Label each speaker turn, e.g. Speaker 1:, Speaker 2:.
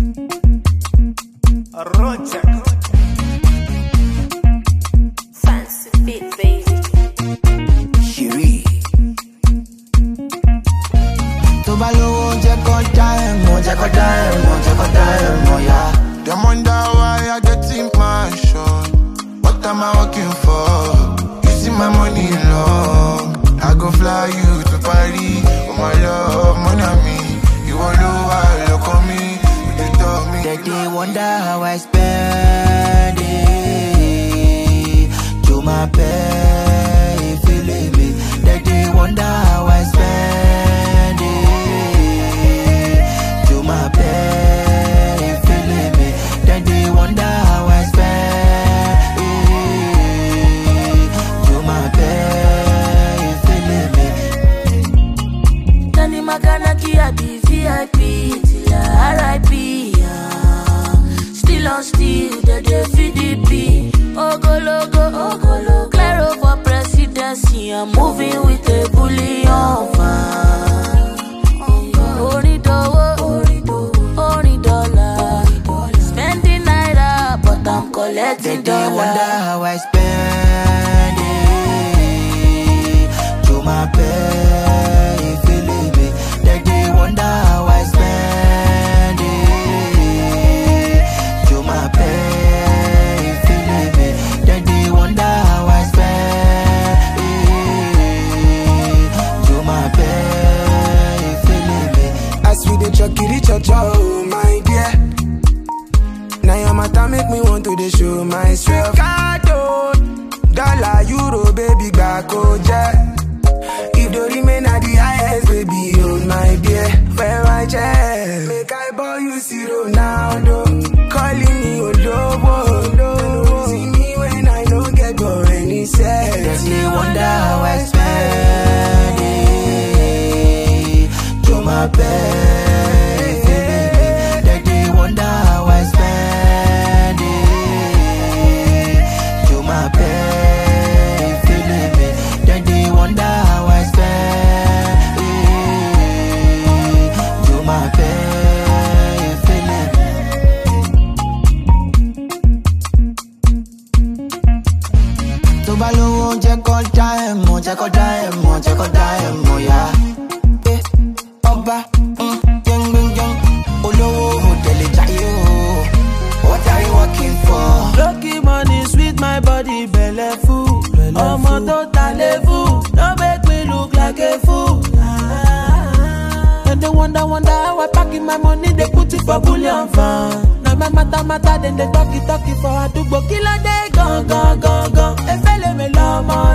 Speaker 1: Rocha.
Speaker 2: Fancy fit, baby.
Speaker 3: Shiri. Tó bá lówó jẹ́ kó dá ẹ̀ mọ̀, jẹ́ kó dá ẹ̀ mọ̀, jẹ́ kó dá ẹ̀ mọ̀, yeah.
Speaker 4: Them wonder why I get in my shot. What am I working for? You see my money long. I go fly you to Paris. Oh my love, money on me. You all know I look on me. You tell me.
Speaker 3: They wonder how I spend it. To my pay, feeling me. They wonder how I spend it. To my pay, feeling me. They wonder how I spend it. To my pay, feeling me.
Speaker 2: Tani Magana Kia be VIP till RIP. Still on still, they FDP. Ogologo, Claro for presidency. I'm moving with a bullion fan. Only dollar. Spending naira, but I'm collecting
Speaker 3: They wonder
Speaker 2: dollar.
Speaker 3: how I spend it. To my pay, feeling me. They wonder how I spend it. To my pay, feeling me. They wonder how I spend it. To my pay, feeling me.
Speaker 5: As we dey chucky cho, my dear. Now your matter make me want to dey show myself. Ricardo, dollar, euro, baby, back jet. If the remain at the highest, baby, hold my beer. Where I check, make I buy you zero now, though. Calling me Olobo, see me when I don't get go any sense.
Speaker 3: They wonder how I spend it. To my pay, feeling me. They wonder how I spend it. To my pay, feeling me. They wonder how I spend it. To my pay, feeling me. Tó bá lówó jẹ́ kó dá ẹ̀ mọ̀, jẹ́ kó dá ẹ̀ mọ̀, jẹ́ kó dá ẹ̀ mọ̀, yeah. Ọba, jẹ́ngbẹ́ngbẹ́ng, olówó hòtẹ́lì jayé o. What are you working for?
Speaker 6: Lucky money, sweet my body, belle full. Ọmọ tó ta level, don't make me look like a fool. And they wonder how I packing my money, they put it for bullion fan. Now my matter, then they talk it for àdúgbò. Kí ló dé gan. Efele me lọ́mọ